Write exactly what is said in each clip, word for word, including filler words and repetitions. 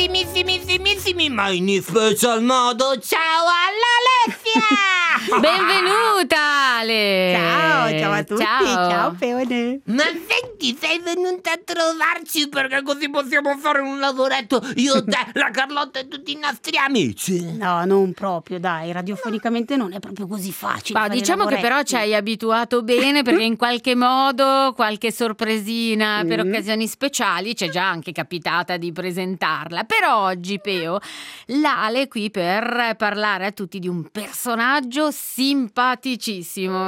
carissimissimi, ma in special modo ciao all'Alessia! Benvenuta Ale! Ciao, ciao a tutti, Ciao, ciao Peone. Ma senti, sei venuta a trovarci perché così possiamo fare un lavoretto, io, te, la Carlotta e tutti i nostri amici. No, non proprio, dai, radiofonicamente non è proprio così facile. Ma fare diciamo che lavoretti. però ci hai abituato bene, perché in qualche modo qualche sorpresina per Mm. occasioni speciali ci è già anche capitata di presentarla. Però oggi, Peo, l'Ale è qui per parlare a tutti di un personaggio simpaticissimo.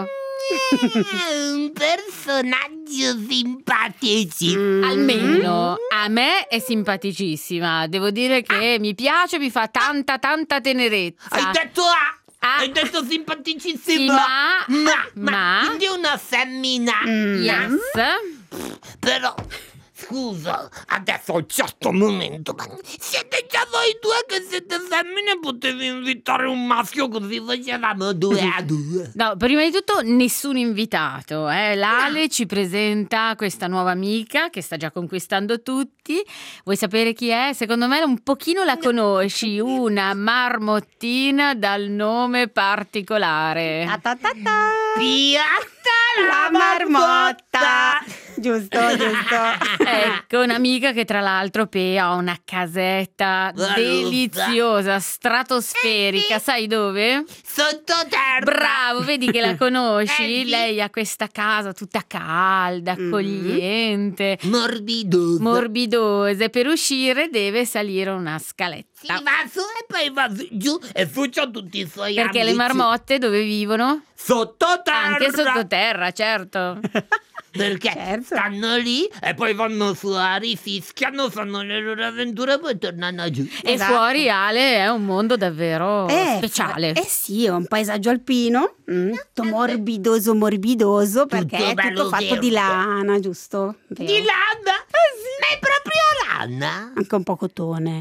Eh, un personaggio simpatici. Mm. Almeno a me è simpaticissima. Devo dire che mi piace, mi fa tanta tanta tenerezza. Hai detto A? Ah. Hai detto simpaticissimo? Sì, ma- ma, ma, ma- quindi una femmina. Mm. Yes. Però, scusa, adesso a un certo momento, ma siete già voi due che siete femmine, potevi invitare un maschio così facevamo due a due. No, prima di tutto nessun invitato, eh. L'Ale ci presenta questa nuova amica che sta già conquistando tutti. Vuoi sapere chi è? Secondo me un pochino la conosci, una marmottina dal nome particolare. Ta ta ta ta. Piatta La marmotta. Giusto, giusto. Ecco, un'amica che tra l'altro Pea ha una casetta Guarda. deliziosa, stratosferica, sai dove? Sottoterra. Bravo, vedi che la conosci? Eh sì. Lei ha questa casa tutta calda, Mm. accogliente, Morbidosa. morbidosa, e per uscire deve salire una Si scaletta. va su e poi va su- giù e su c'ho tutti i suoi Perché amici. le marmotte dove vivono? Sottoterra. Anche sottoterra, certo. Perché Certo. stanno lì e poi vanno fuori, fischiano, fanno le loro avventure e poi tornano giù. E Esatto. fuori, Ale, è un mondo davvero Eh, speciale. Eh sì, è un paesaggio alpino, mm, tutto morbidoso, morbidoso, perché Tutto è bello tutto fatto verde. di lana, giusto? Vero. Di lana? Ma è proprio lana? Anche un po' cotone.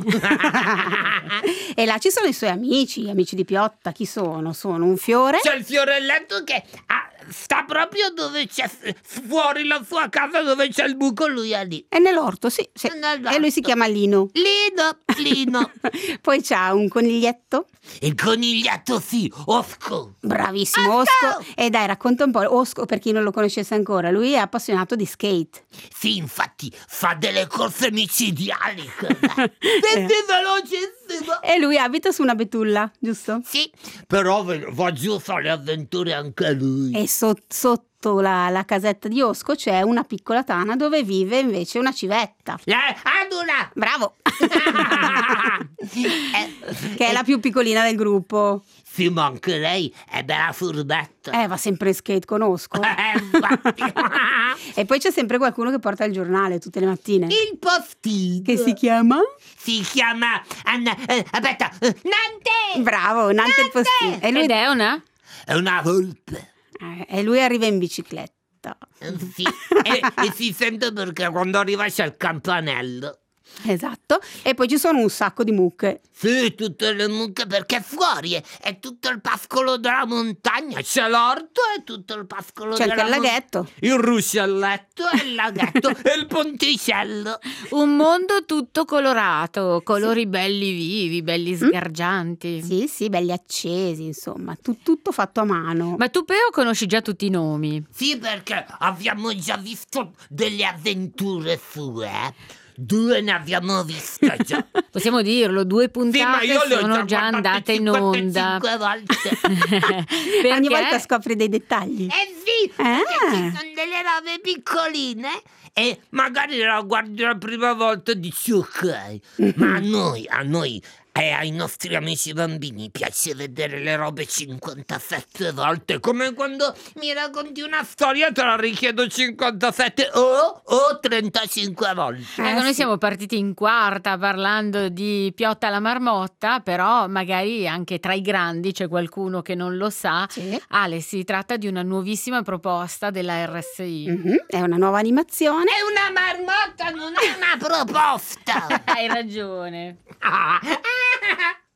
E là ci sono i suoi amici, gli amici di Piotta. Chi sono? Sono un fiore. C'è il fiorelletto che ah, sta proprio dove c'è, fuori la sua casa dove c'è il buco, lui è lì. È nell'orto, sì, sì. Nell'orto. E lui si chiama Lino. Lino, Lino. Poi c'ha un coniglietto, Il coniglietto sì, Osco. bravissimo, Oscar! Osco. E dai, racconta un po'. Osco, per chi non lo conoscesse ancora, lui è appassionato di skate. Sì, infatti fa delle corse micidiali. Sì, sì, velocissimo. E lui abita su una betulla, giusto? Sì, però va giù a fare avventure anche lui. E so- sotto la, la casetta di Osco c'è una piccola tana dove vive invece una civetta. Eh, Adula! Bravo! Eh, Che è la più piccolina del gruppo. Sì, ma anche lei è bella furbetta. Eh, va sempre in skate con Osco. Eh, infatti. E poi c'è sempre qualcuno che porta il giornale tutte le mattine. Il postino. Che si chiama? Si chiama Anna. Eh, aspetta, eh, Nante! Bravo, Nante il postino. E lui, Ed è una? È una volpe. eh, e lui arriva in bicicletta. Eh, Sì. e, e si sente perché quando arriva c'è il campanello. Esatto. E poi ci sono un sacco di mucche. Sì, tutte le mucche perché fuori è, è tutto il pascolo della montagna. C'è l'orto e tutto il pascolo C'è della anche il montagna. laghetto. Il ruscelletto e il laghetto e il ponticello. Un mondo tutto colorato, colori belli vivi, belli sgargianti. Sì, sì, belli accesi, insomma. Tu- tutto fatto a mano. Ma tu, Peo, conosci già tutti i nomi. Sì, perché abbiamo già visto delle avventure sue. Due ne abbiamo viste già. Possiamo dirlo, due Sì, ma puntate io le ho sono già già guardate andate in onda. cinquantacinque volte. Perché? Ogni volta scopri dei dettagli. Eh sì, Ah. perché ci sono delle robe piccoline e magari la guardi la prima volta e dici ok, ma a noi, a noi e ai nostri amici bambini piace vedere le robe cinquantasette volte, come quando mi racconti una storia te la richiedo cinquantasette o, o trentacinque volte. Ecco, Eh, noi sì. siamo partiti in quarta parlando di Piotta la marmotta, però magari anche tra i grandi c'è qualcuno che non lo sa. Sì. Ale, si tratta di una nuovissima proposta della R S I. Mhm, è una nuova animazione. È una marmotta, non è una proposta. Hai ragione. Ah.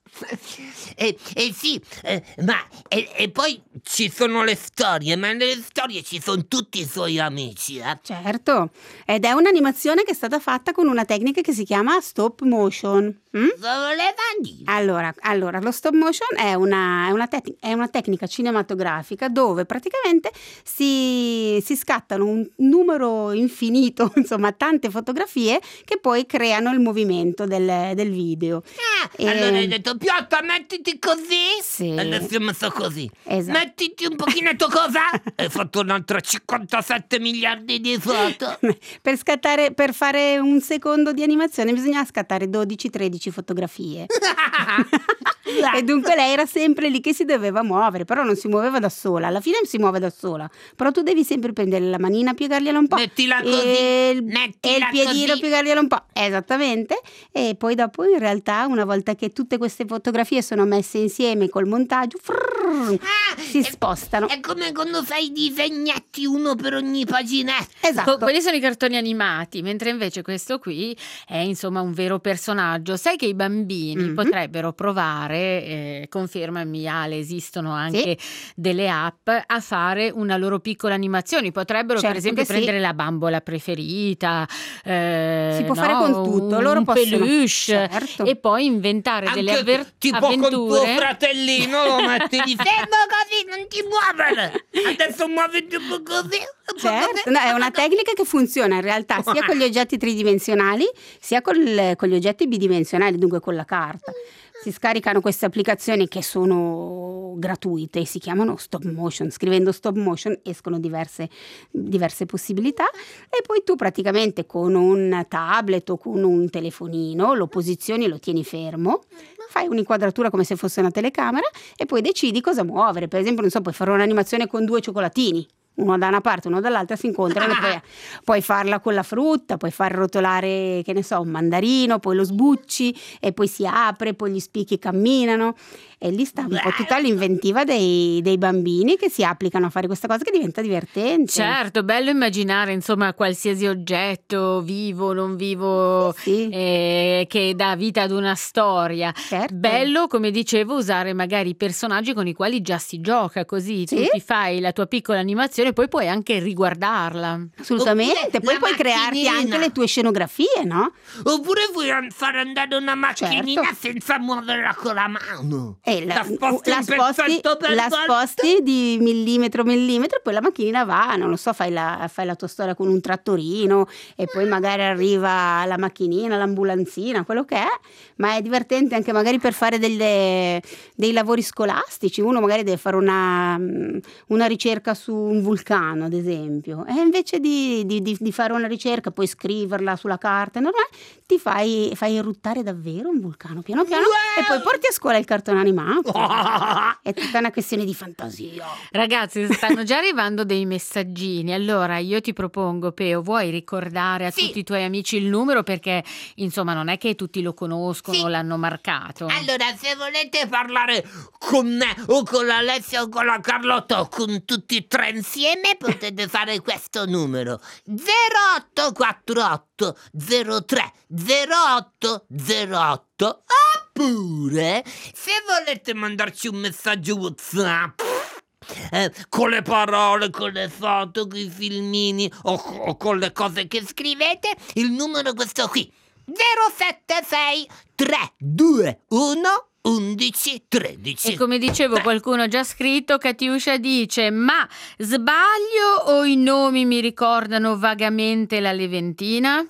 E, e sì, eh, ma e, e poi ci sono le storie, ma nelle storie ci sono tutti i suoi amici, eh? Certo, ed è un'animazione che è stata fatta con una tecnica che si chiama stop motion. mm? Cosa voleva dire? Allora, allora, lo stop motion è una, è una tec- è una tecnica cinematografica dove praticamente si, si scattano un numero infinito, insomma, tante fotografie che poi creano il movimento del, del video. Ah, E- allora hai detto, Piotta, mettiti così. Sì. Adesso ho messo così. Esatto. Mettiti un pochinetto cosa? Hai fatto un'altra cinquantasette miliardi di foto. Per scattare, per fare un secondo di animazione bisogna scattare dodici tredici fotografie. E dunque lei era sempre lì che si doveva muovere, però non si muoveva da sola, alla fine si muove da sola, però tu devi sempre prendere la manina, piegargliela un po', Mettila così, e il, mettila e il piedino così. piegargliela un po', esattamente, e poi dopo in realtà una volta che tutte queste fotografie sono messe insieme col montaggio, frrrr, Ah, si è- spostano. È come quando fai i disegnetti, uno per ogni paginetta. Esatto. Co- quelli sono i cartoni animati, mentre invece questo qui è insomma un vero personaggio. Sai che i bambini Mhm. potrebbero provare, eh, confermami Ale, esistono anche delle app a fare una loro piccola animazione. Potrebbero Certo per esempio che sì. prendere la bambola preferita, eh, Si può no, fare con tutto, un, loro un possono- peluche certo. e poi inventare delle Anche avver- tipo con tuo avventure. fratellino lo metti di fermo così, non ti muovere. Adesso muoviti un po' così. un po' Certo, così, no, è un po' una così. tecnica che funziona in realtà sia con gli oggetti tridimensionali sia col- con gli oggetti bidimensionali, dunque con la carta. Si scaricano queste applicazioni che sono gratuite, si chiamano stop motion. Scrivendo stop motion escono diverse, diverse possibilità e poi tu praticamente con un tablet o con un telefonino lo posizioni e lo tieni fermo, fai un'inquadratura come se fosse una telecamera e poi decidi cosa muovere. Per esempio, non so, puoi fare un'animazione con due cioccolatini. Uno da una parte, uno dall'altra, si incontrano e poi puoi farla con la frutta, puoi far rotolare, che ne so, un mandarino, poi lo sbucci e poi si apre, poi gli spicchi camminano e lì sta un po' tutta l'inventiva dei, dei bambini che si applicano a fare questa cosa che diventa divertente. Certo, bello immaginare insomma qualsiasi oggetto vivo, non vivo, Sì, eh, che dà vita ad una storia. certo. Bello, come dicevo, usare magari personaggi con i quali già si gioca, così tu Sì. ti fai la tua piccola animazione e poi puoi anche riguardarla. Assolutamente, Oppure poi la puoi crearti macchinina. anche le tue scenografie, no? Oppure vuoi an- far andare una macchinina Certo. senza muoverla con la mano. E la, La sposti la un sposti, pezzetto per la volta. sposti di millimetro a millimetro e poi la macchinina va, non lo so, fai la, fai la tua storia con un trattorino e poi magari arriva la macchinina, l'ambulanzina, quello che è, ma è divertente anche magari per fare delle- dei lavori scolastici. Uno magari deve fare una, una ricerca su un vulcano, ad esempio, e invece di, di- di- di fare una ricerca, poi scriverla sulla carta normale, ti fai, fai eruttare davvero un vulcano piano piano e poi porti a scuola il cartone animato. È tutta una questione di fantasia. Ragazzi, stanno già arrivando dei messaggini. Allora, io ti propongo, Peo, vuoi ricordare a Sì. tutti i tuoi amici il numero? Perché, insomma, non è che tutti lo conoscono, Sì. l'hanno marcato. Allora, se volete parlare con me o con Alessia o con la Carlotta o con tutti e tre insieme, potete fare questo numero: zero otto quattro otto zero tre zero otto zero otto. Oppure, se volete mandarci un messaggio WhatsApp eh, con le parole, con le foto, con i filmini o, o con le cose che scrivete, il numero è questo qui: zero sette sei tre due uno undici tredici. E come dicevo, qualcuno ha già scritto, Katiuscia dice: ma sbaglio o i nomi mi ricordano vagamente la Leventina?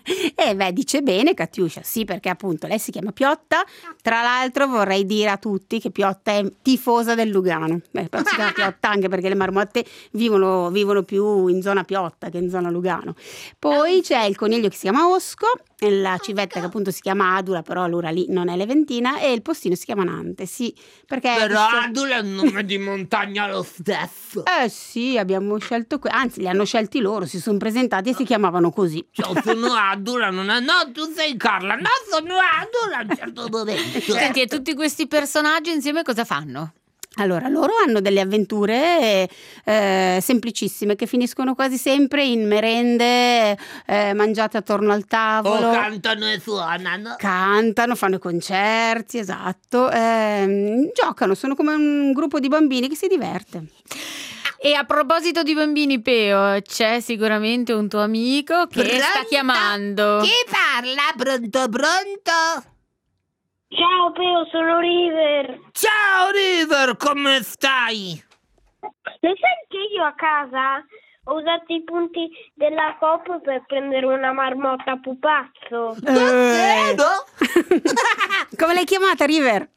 Eh beh, dice bene Katiuscia, sì, perché appunto lei si chiama Piotta. Tra l'altro vorrei dire a tutti che Piotta è tifosa del Lugano. Beh, però si chiama Piotta anche perché le marmotte vivono, vivono più in zona Piotta che in zona Lugano. Poi c'è il coniglio che si chiama Osco, la civetta che appunto si chiama Adula, però allora lì non è Leventina, e il postino si chiama Nante, sì, perché... Però questo- Adula è un nome di montagna lo stesso. Eh sì, abbiamo scelto, que- anzi li hanno scelti loro, si sono presentati e si chiamavano così. Cioè, sono Adula, non è... No, tu sei Carla. No, sono Adula a un certo momento. Senti, e tutti questi personaggi insieme cosa fanno? Allora, loro hanno delle avventure eh, semplicissime che finiscono quasi sempre in merende eh, mangiate attorno al O tavolo. cantano e suonano. Cantano, fanno concerti, esatto, ehm, giocano, sono come un gruppo di bambini che si diverte. E a proposito di bambini, Peo, c'è sicuramente un tuo amico che sta Pronto? chiamando. Chi parla? Pronto, pronto? Ciao Peo, sono River. Ciao River, come stai? Lo sai che io a casa ho usato i punti della Coop per prendere una marmotta pupazzo. Davvero? Come l'hai chiamata, River?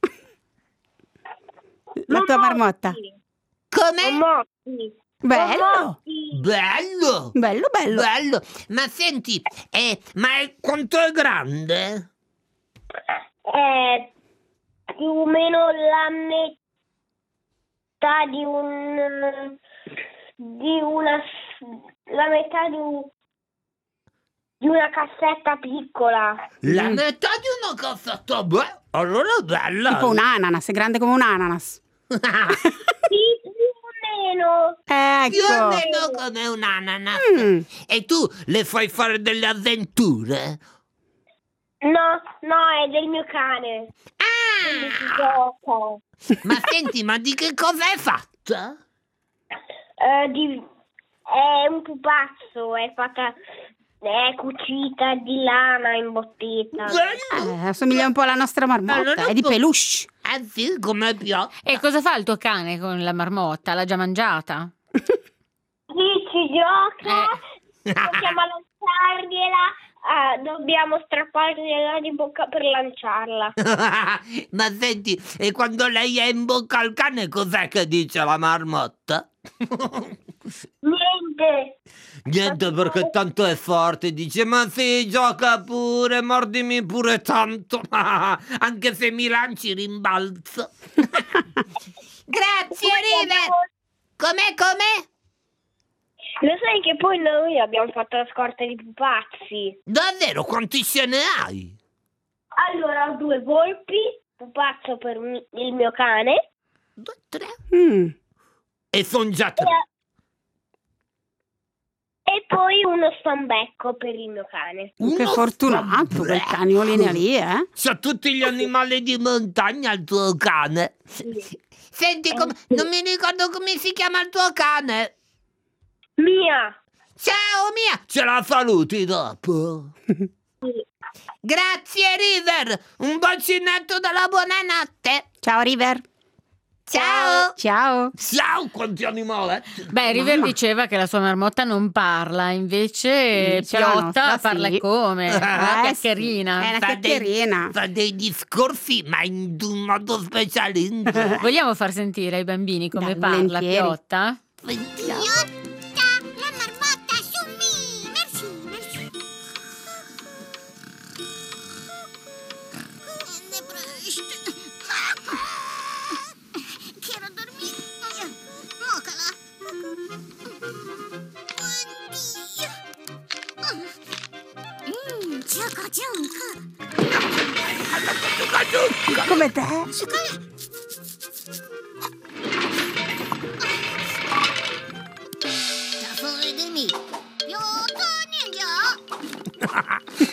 La tua marmotta? Come? Motti. Bello, Motti. Bello! bello, bello. Bello! Ma senti, eh, ma è, quanto è grande? È più o meno la metà di un di una la metà di, un, di una cassetta piccola. La Mm. metà di una cassetta? Beh, allora è bella! Tipo un ananas, è grande come un ananas. Sì, più o meno. Più o Ecco. meno come un ananas. Mm. E tu le fai fare delle avventure? No, no, è del mio cane. Quindi si Ah! gioca. Ma senti, ma di che cosa è fatta? Eh, di- è un pupazzo, è fatta, è cucita di lana imbottita. Bello! Eh, assomiglia un po' alla nostra marmotta, Allora è di po- peluche. Eh sì, come piace. E cosa fa il tuo cane con la marmotta? L'ha già mangiata? Sì, ci gioca, Eh. possiamo lanciargliela, ah, dobbiamo strappargliela di bocca per lanciarla. Ma senti, e quando lei è in bocca al cane, cos'è che dice la marmotta? Niente. Niente, perché tanto è forte, dice, ma sì, gioca pure, mordimi pure tanto, anche se mi lanci rimbalzo. Grazie, River. Com'è, com'è? Lo sai che poi noi abbiamo fatto la scorta di pupazzi. Davvero, quanti ce ne hai? Allora ho due volpi, pupazzo per mi- il mio cane. Due, tre. Mm. E son già tre. E poi uno stambecco per il mio cane. Che Uno fortunato, quel stambecco. cagnolino lì, eh? C'ha tutti gli animali di montagna il tuo cane. Senti, com- non mi ricordo come si chiama il tuo cane. Mia. Ciao mia, ce la saluti dopo. Grazie River, un bacinetto dalla buonanotte. Ciao, River. Ciao. Ciao. Ciao, quanti animaletti. Beh, River Mamma. diceva che la sua marmotta non parla, invece Invece la Piotta nostra parla sì. come? Una Eh, sì. chiacchierina. È una Fa dei- chiacchierina. Fa dei discorsi, ma in un modo specialista. Vogliamo far sentire ai bambini come Dai, parla volentieri. Piotta? Sentiamo. La marmotta su me! Merci, merci. Quiero dormir. Mócala. Mmm, ciuca, ciuca. Come te? Sta fuori di me. Piotto, ninja.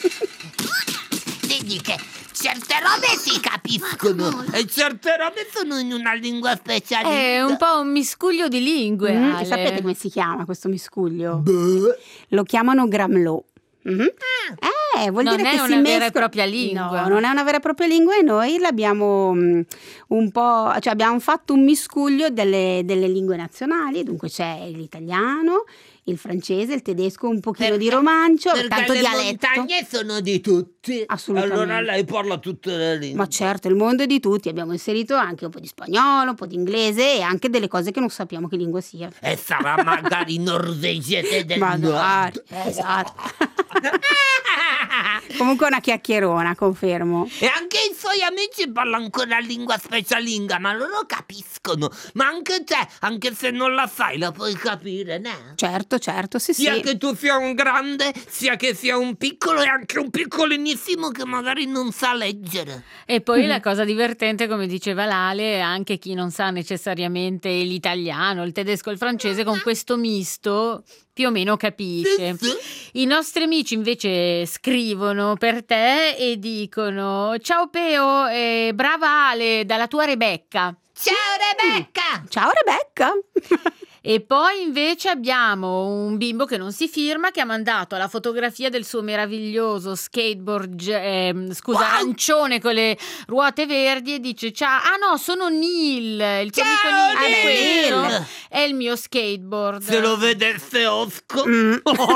Vedi che certe robe si capiscono e certe robe sono in una lingua specialista. È un po' un miscuglio di lingue, Mm, Ale. sapete come si chiama questo miscuglio? Beh. Lo chiamano gramlò. Mhm. Eh, vuol Non dire è che una si vera e mescola- propria lingua. No, non è una vera e propria lingua e noi l'abbiamo mm, un po', cioè abbiamo fatto un miscuglio delle, delle lingue nazionali, dunque c'è l'italiano, il francese, il tedesco, un pochino di Perché- romancio, Perché tanto le dialetto. montagne sono di tutti. Assolutamente. Allora lei parla tutte le lingue. Ma certo, il mondo è di tutti, abbiamo inserito anche un po' di spagnolo, un po' di inglese e anche delle cose che non sappiamo che lingua sia. E sarà magari norvegese del Ma dai, nord. esatto. Comunque è una chiacchierona, confermo. E anche i suoi amici parlano ancora lingua specialinga, ma loro capiscono. Ma anche te, anche se non la sai, la puoi capire, no? Certo, certo, sì, Sia sì. che tu sia un grande, sia che sia un piccolo e anche un piccolinissimo che magari non sa leggere. E poi Mhm. la cosa divertente, come diceva Lale, anche chi non sa necessariamente l'italiano, il tedesco, il francese, con questo misto più o meno capisce. Sì, sì. I nostri amici invece scrivono per te e dicono: ciao Peo, eh, brava Ale, dalla tua Rebecca. Ciao Rebecca! Ciao Rebecca! E poi invece abbiamo un bimbo che non si firma, che ha mandato la fotografia del suo meraviglioso skateboard, ge- ehm, scusa, Wow! arancione con le ruote verdi, e dice: ciao, ah no, sono Neil, il tuo amico Ciao, Neil, Neil! questo Neil! è il mio skateboard. Se lo vedesse Osco. Mm.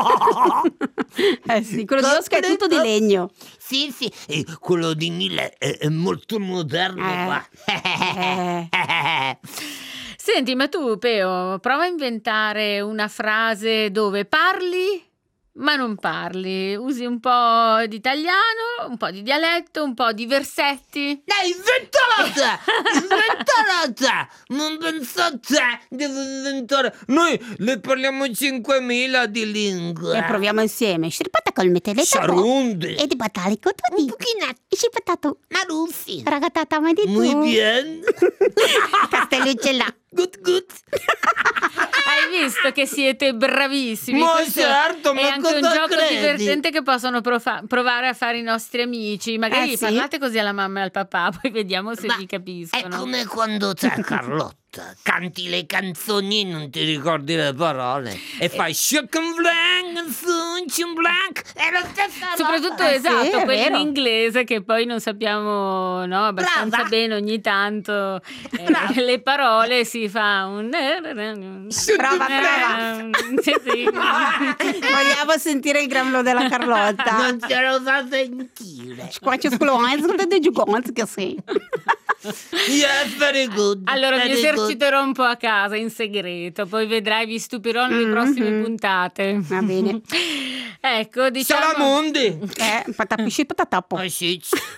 Eh sì, quello di Oscar è tutto di legno. Sì, sì, e quello di Mille è, è molto moderno. Eh. va. Eh. Senti, ma tu, Peo, prova a inventare una frase dove parli ma non parli, usi un po' di italiano, un po' di dialetto, un po' di versetti. Dai, inventata! Inventata! Non pensate, devo inventare. Noi le parliamo cinquemila di lingue. E proviamo insieme. Scirbata col meteletta. Sarundi. E di batalico tu di. Un pochino. Scirbatato. Marussi. Ragatata ma di tu. Muy bien. Castellucce là. Good, good. Hai visto che siete bravissimi? Ma Questo certo, è ma anche un cosa gioco credi? divertente che possono profa- provare a fare i nostri amici. Magari Eh, sì. parlate così alla mamma e al papà, poi vediamo se Ma vi È capiscono. come quando c'è Carlotta. Canti le canzoni e non ti ricordi le parole. E fai chicken blank, sunchen blank. È la stessa Soprattutto roba. Eh, esatto, sì, è quelli in vero. inglese che poi non sappiamo, no, abbastanza Brava. bene ogni tanto eh, Brava. le parole, si fa un Prova, prova. Sì, sì. Vogliamo sentire il gramlo della Carlotta. Non ce lo fa sentire. Qua c'è scuola, dei giugonzi che sei. Yes, very good. Allora mi very good. eserciterò un po' a casa in segreto, poi vedrai, vi stupirò nelle Mhm. prossime puntate. Va bene. Ecco, diciamo. Salamondi. Eh, patapisci patatapo. Oh, sì.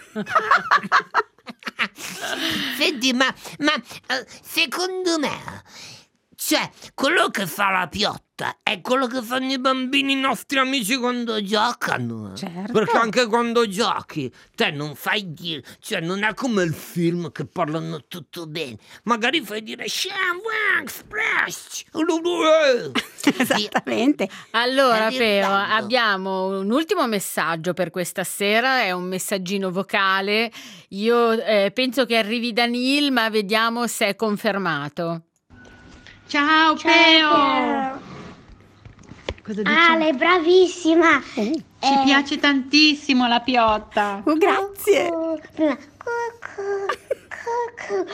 Senti, ma, ma eh, secondo me, cioè, quello che fa la piotta è quello che fanno i bambini nostri amici quando giocano. eh. Certo. Perché anche quando giochi, te non fai dire, cioè non è come il film che parlano tutto bene. Magari fai dire Sham, Wang, Splash. Esattamente. Allora, Ed è Peo, bello. abbiamo un ultimo messaggio per questa sera, è un messaggino vocale. Io eh, penso che arrivi da Neil, ma vediamo se è confermato. Ciao Peo! Ciao. Cosa dici? Ale, bravissima. Ci Eh, piace tantissimo la piotta. Oh, grazie. cucù. Prima, cucù, cucù.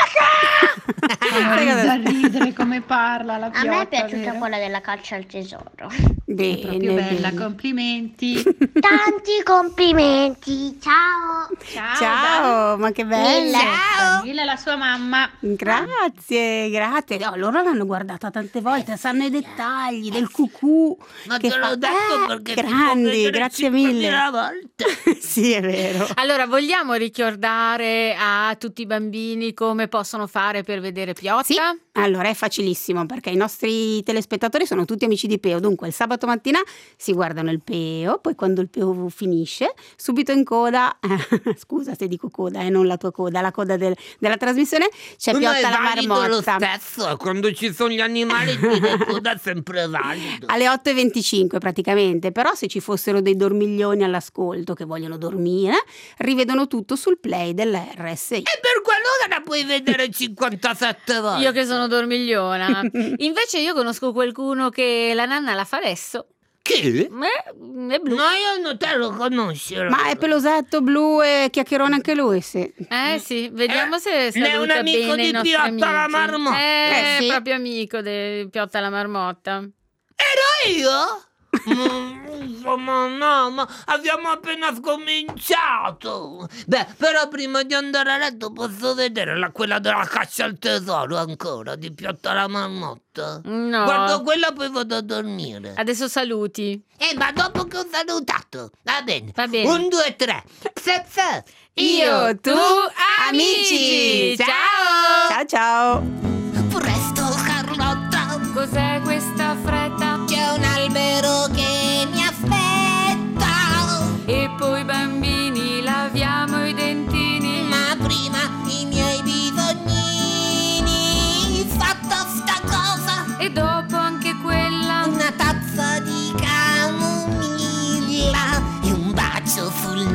Fa da ridere come parla la A piotta. me è piaciuta vero? quella della caccia al tesoro. Bene, Proprio bella, bene. complimenti. Tanti complimenti. Ciao. Ciao. Ciao, ma che bella. Ciao. Danila e la sua mamma. Grazie, grazie. No, loro l'hanno guardata tante volte, sanno i dettagli del cucù. Ma che te l'ho fa- detto Eh, perché ti può grandi, vedere grazie mille. cinquemila volte. Sì, è vero. Allora, vogliamo ricordare a tutti i bambini come possono fare per vedere Piotta? Sì, allora è facilissimo perché i nostri telespettatori sono tutti amici di Peo, dunque il sabato mattina si guardano il Peo, poi quando il Peo finisce, subito in coda, scusa se dico coda, eh, non la tua coda, la coda del- della trasmissione, c'è Ma Piotta è la valido lo marmotta. stesso, quando ci sono gli animali dire coda è sempre valido. Alle otto e venticinque praticamente, però se ci fossero dei dormiglioni all'ascolto che vogliono dormire, rivedono tutto sul play della R S I. E per quello che la puoi vedere cinquantasette volte. Io che sono dormigliona. Invece io conosco qualcuno che la nanna la fa adesso. Chi? Eh, è blu. No, io non te lo conosco. Ma è pelosetto blu e chiacchierone anche lui, sì. Eh sì, vediamo Eh, se ne è un saluta amico bene di i nostri Piotta la amici. marmotta. Eh, Eh, sì. proprio amico di Piotta la marmotta. Ero io? Mm, Insomma, no, ma abbiamo appena scominciato. Beh, però prima di andare a letto posso vedere la, quella della caccia al tesoro ancora, di Piotta la marmotta. No. Guardo quella poi vado a dormire. Adesso saluti. Eh, ma dopo che ho salutato. Va bene. Va bene. Un, due, tre. Pse, pse. Io, tu, amici. Ciao. Ciao ciao. Presto, Carlotta. Cos'è questa fretta? Ciao,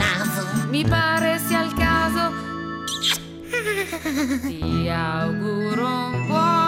naso. Mi pare sia il caso. Ti auguro un buon